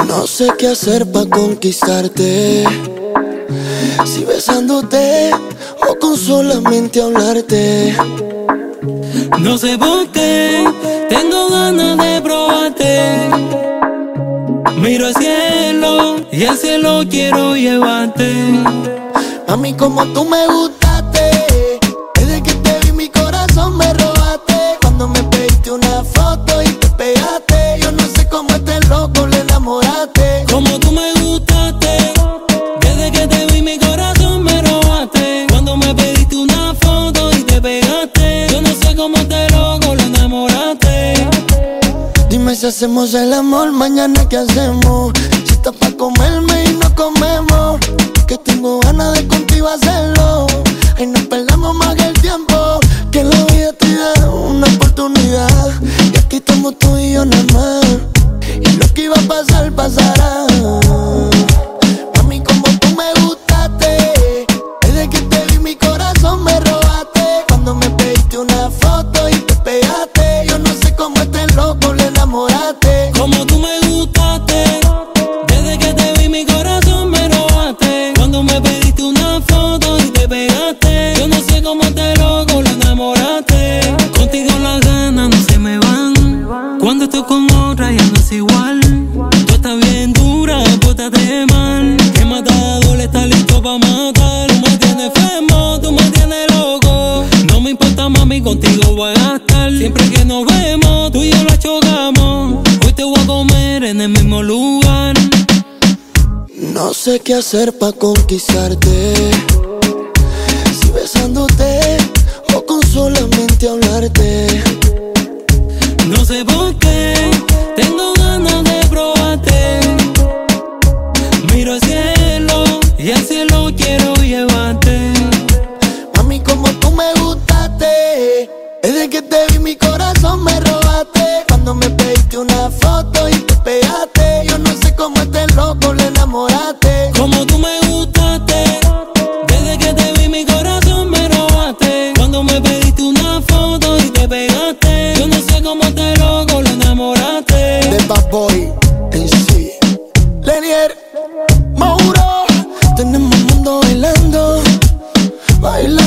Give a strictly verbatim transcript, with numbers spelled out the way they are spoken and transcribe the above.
No sé qué hacer pa' conquistarte, si besándote o con solamente hablarte. No sé por qué tengo ganas de probarte. Miro al cielo y al cielo quiero llevarte. Mami, como tú me gustaste, desde que te vi mi corazón me robaste. Cuando me pediste una foto y te pegaste, yo no sé cómo este loco le enamoraste. Como tú me gustaste, desde que te vi mi corazón me robaste. Cuando me pediste una foto y te pegaste, yo no sé cómo este loco le enamoraste. Dime si hacemos el amor, mañana qué hacemos. Si estás pa' comerme y no comemos, que tengo ganas de contigo hacerlo. Ay, no perdamos más que el tiempo, que la vida te da una oportunidad. Y aquí estamos tú y yo nada más, y lo que iba a pasar, pasará. Mami, como tú me gustaste, desde que te vi mi corazón me robaste. Cuando me pediste una foto y te pegaste, yo no sé cómo este loco le enamoraste. Como tú me gustaste, desde que te vi mi corazón me robaste. Cuando me pediste una foto y te pegaste, yo no sé cómo este loco le enamoraste. Contigo las ganas no se me van, cuando estoy con otra ya no es igual. Tú estás bien dura, pórtate mal, que matador está listo pa' matar. Tú me tienes enfermo, tú me tienes loco. No me importa, mami, contigo voy a gastar. Siempre que nos vemos, tú y yo la chocamos. Hoy te voy a comer en el mismo lugar. No sé qué hacer pa' conquistarte, si besándote o con solamente hablarte. No sé por qué tengo ganas de probarte. Miro al cielo y al cielo quiero llevarte. Mami, como tú me gustaste, desde que te vi mi corazón me robaste. Cuando me pediste una foto y te pegaste, yo no sé cómo este loco le enamoraste. Como tú me gustaste, desde que te vi mi corazón me robaste. Cuando me pediste una foto y te pegaste, yo no sé cómo este loco le enamoraste. De Bad Boy en sí, Lenier, Mauro, tenemos el mundo bailando, bailando.